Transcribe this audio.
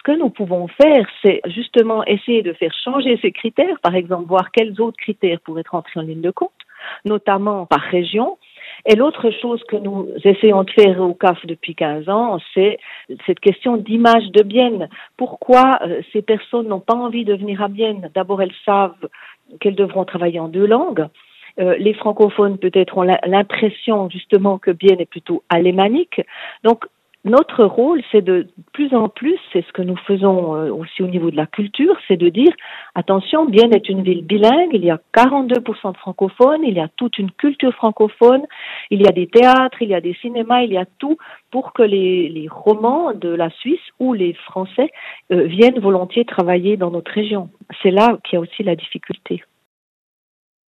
que nous pouvons faire, c'est justement essayer de faire changer ces critères, par exemple, voir quels autres critères pourraient être entrés en ligne de compte, notamment par région. Et l'autre chose que nous essayons de faire au CAF depuis 15 ans, c'est cette question d'image de Bienne. Pourquoi ces personnes n'ont pas envie de venir à Bienne? D'abord, elles savent qu'elles devront travailler en 2 langues. Les francophones peut-être ont l'impression justement que Bienne est plutôt alémanique. Donc, notre rôle, c'est de plus en plus, c'est ce que nous faisons aussi au niveau de la culture, c'est de dire, attention, Bienne est une ville bilingue, il y a 42% de francophones, il y a toute une culture francophone, il y a des théâtres, il y a des cinémas, il y a tout pour que les Romans de la Suisse ou les Français viennent volontiers travailler dans notre région. C'est là qu'il y a aussi la difficulté.